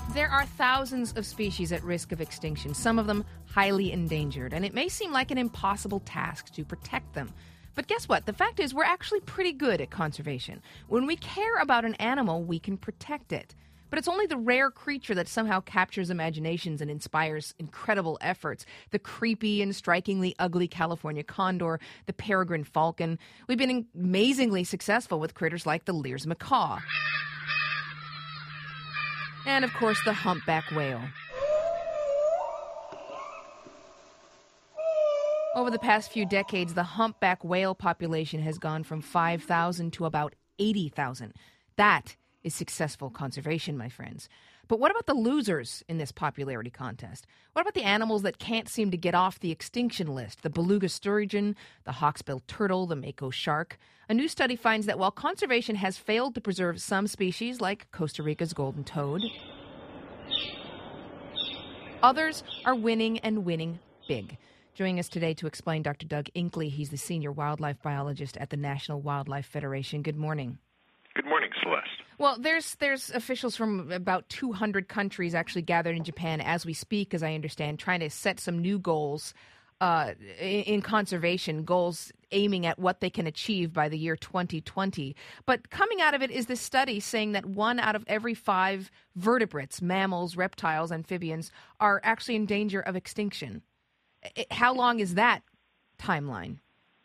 There are thousands of species at risk of extinction, some of them highly endangered, and it may seem like an impossible task to protect them. But guess what? The fact is we're actually pretty good at conservation. When we care about an animal, we can protect it. But it's only the rare creature that somehow captures imaginations and inspires incredible efforts. The creepy and strikingly ugly California condor, the peregrine falcon. We've been amazingly successful with critters like the Lear's macaw. And, of course, the humpback whale. Over the past few decades, the humpback whale population has gone from 5,000 to about 80,000. That is successful conservation, my friends. But what about the losers in this popularity contest? What about the animals that can't seem to get off the extinction list? The beluga sturgeon, the hawksbill turtle, the mako shark. A new study finds that while conservation has failed to preserve some species, like Costa Rica's golden toad, others are winning and winning big. Joining us today to explain, Dr. Doug Inkley. He's the senior wildlife biologist at the National Wildlife Federation. Good morning. Good morning, Celeste. Well, there's officials from about 200 countries actually gathered in Japan as we speak, as I understand, trying to set some new goals in conservation, goals aiming at what they can achieve by the year 2020. But coming out of it is this study saying that 1 out of every 5 vertebrates, mammals, reptiles, amphibians, are actually in danger of extinction. How long is that timeline?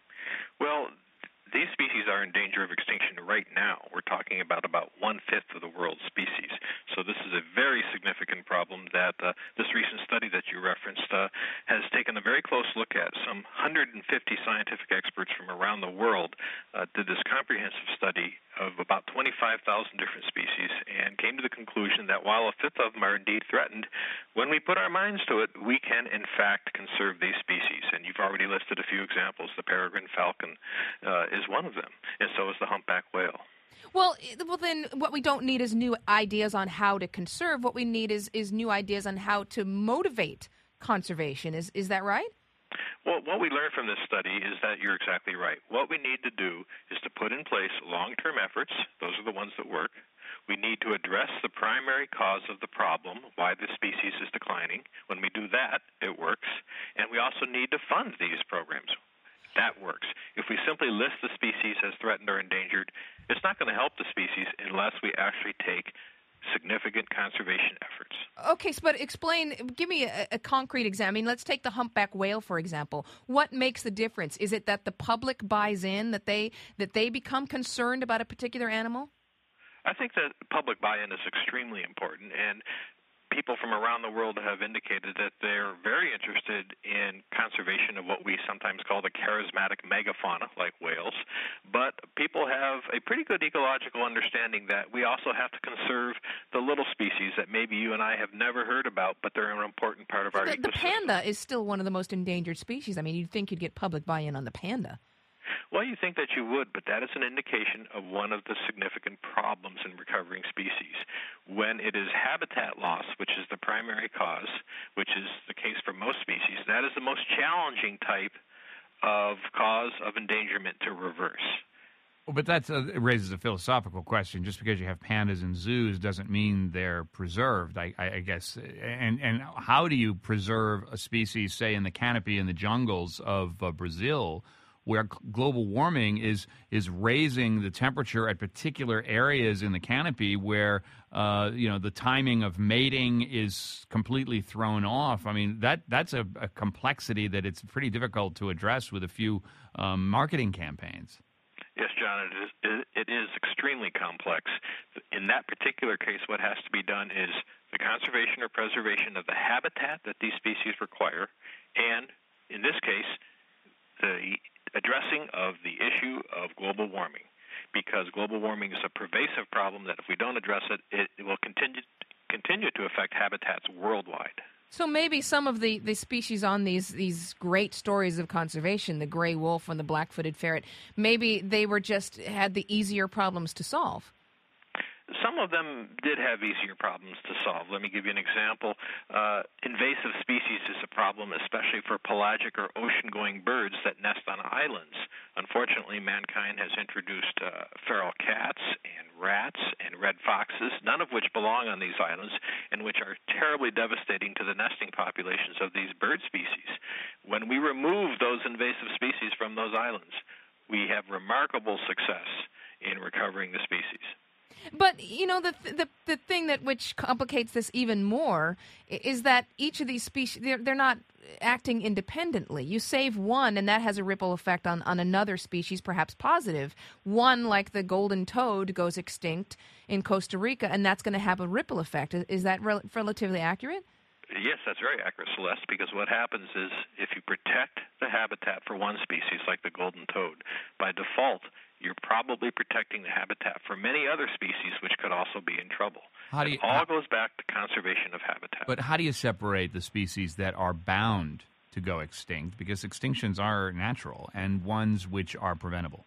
Well, these species are in danger of extinction right now. We're talking about 1/5 of the world's species. So this is a very significant problem that this recent study that you referenced has taken a very close look at. Some 150 scientific experts from around the world did this comprehensive study of about 25,000 different species and came to the conclusion that while 1/5 of them are indeed threatened, when we put our minds to it, we can in fact conserve these species. And you've already listed a few examples. The peregrine falcon is one of them, and so is the humpback whale. Well, then what we don't need is new ideas on how to conserve. What we need is new ideas on how to motivate conservation. Is that right? Well, what we learned from this study is that you're exactly right. What we need to do is to put in place long-term efforts. Those are the ones that work. We need to address the primary cause of the problem, why the species is declining. When we do that, it works. And we also need to fund these programs. That works. If we simply list the species as threatened or endangered, it's not going to help the species unless we actually take significant conservation efforts. Okay, but give me a concrete example. I mean, let's take the humpback whale, for example. What makes the difference? Is it that the public buys in, that they become concerned about a particular animal? I think that public buy-in is extremely important, and people from around the world have indicated that they're very interested in conservation of what we sometimes call the charismatic megafauna, like whales. But people have a pretty good ecological understanding that we also have to conserve the little species that maybe you and I have never heard about, but they're an important part of our ecosystem. The panda is still one of the most endangered species. I mean, you'd think you'd get public buy-in on the panda. Well, you think that you would, but that is an indication of one of the significant problems in recovering species. When it is habitat loss, which is the primary cause, which is the case for most species, that is the most challenging type of cause of endangerment to reverse. Well, but that raises a philosophical question. Just because you have pandas in zoos doesn't mean they're preserved, I guess. And how do you preserve a species, say, in the canopy in the jungles of Brazil, where global warming is raising the temperature at particular areas in the canopy where the timing of mating is completely thrown off? I mean, that's a complexity that it's pretty difficult to address with a few marketing campaigns. Yes, John, it is extremely complex. In that particular case, what has to be done is the conservation or preservation of the habitat that these species require, and in this case, the addressing of the issue of global warming, because global warming is a pervasive problem that if we don't address it, it will continue to affect habitats worldwide. So maybe some of the species on these great stories of conservation, the gray wolf and the black-footed ferret, maybe they had the easier problems to solve. some of them did have easier problems to solve. Let me give you an example. Invasive species is a problem, especially for pelagic or ocean-going birds that nest on islands. Unfortunately, mankind has introduced feral cats and rats and red foxes, none of which belong on these islands, and which are terribly devastating to the nesting populations of these bird species. When we remove those invasive species from those islands, we have remarkable success in recovering the species. But, you know, the thing that which complicates this even more is that each of these species, they're not acting independently. You save one, and that has a ripple effect on another species, perhaps positive. One, like the golden toad, goes extinct in Costa Rica, and that's going to have a ripple effect. Is that relatively accurate? Yes, that's very accurate, Celeste, because what happens is if you protect the habitat for one species, like the golden toad, by default, you're probably protecting the habitat for many other species which could also be in trouble. It all goes back to conservation of habitat. But how do you separate the species that are bound to go extinct, because extinctions are natural, and ones which are preventable?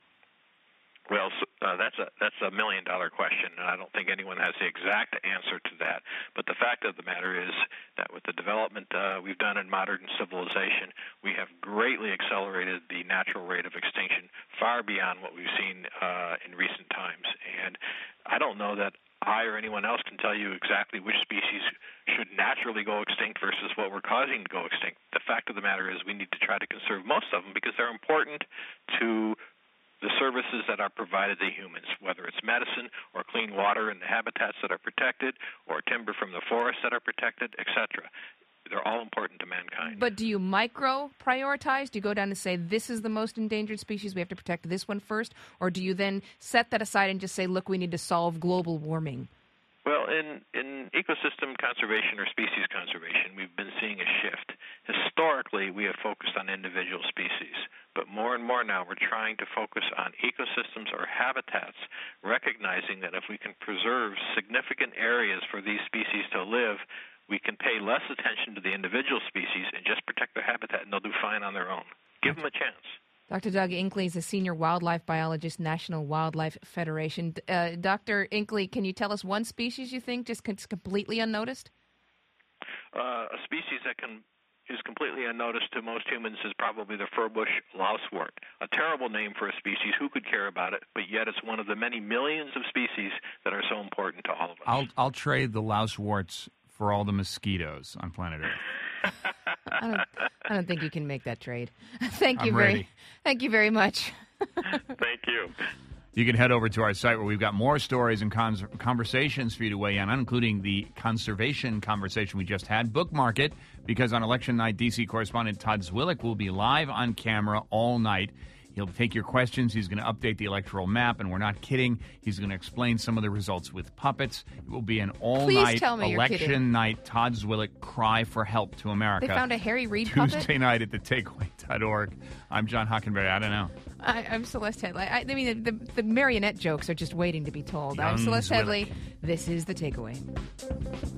Well, that's a million-dollar question, and I don't think anyone has the exact answer to that. But the fact of the matter is that with the development we've done in modern civilization, we have greatly accelerated the natural rate of extinction far beyond what we've seen in recent times. And I don't know that I or anyone else can tell you exactly which species should naturally go extinct versus what we're causing to go extinct. The fact of the matter is we need to try to conserve most of them because they're important to the services that are provided to humans, whether it's medicine or clean water in the habitats that are protected or timber from the forests that are protected, etc. They're all important to mankind. But do you micro-prioritize? Do you go down and say, this is the most endangered species, we have to protect this one first? Or do you then set that aside and just say, look, we need to solve global warming? Well, in ecosystem conservation or species conservation, we've been seeing a shift. Historically, we have focused on individual species, but more and more now we're trying to focus on ecosystems or habitats, recognizing that if we can preserve significant areas for these species to live, we can pay less attention to the individual species and just protect their habitat, and they'll do fine on their own. Give them a chance. Dr. Doug Inkley is a senior wildlife biologist, National Wildlife Federation. Dr. Inkley, can you tell us one species you think just completely unnoticed? A species that is completely unnoticed to most humans is probably the furbush lousewort. A terrible name for a species. Who could care about it? But yet it's one of the many millions of species that are so important to all of us. I'll trade the louseworts for all the mosquitoes on planet Earth. I don't think you can make that trade. Thank you very much. Thank you. You can head over to our site where we've got more stories and conversations for you to weigh in on, including the conservation conversation we just had. Bookmark it, because on election night, D.C. correspondent Todd Zwillich will be live on camera all night. He'll take your questions. He's going to update the electoral map, and we're not kidding. He's going to explain some of the results with puppets. It will be an all-night election night Todd Zwillich cry for help to America. They found a Harry Reid puppet? Tuesday night at thetakeaway.org. I'm John Hockenberry. I don't know. I'm Celeste Headley. I mean, the marionette jokes are just waiting to be told. I'm Celeste Headley. This is The Takeaway.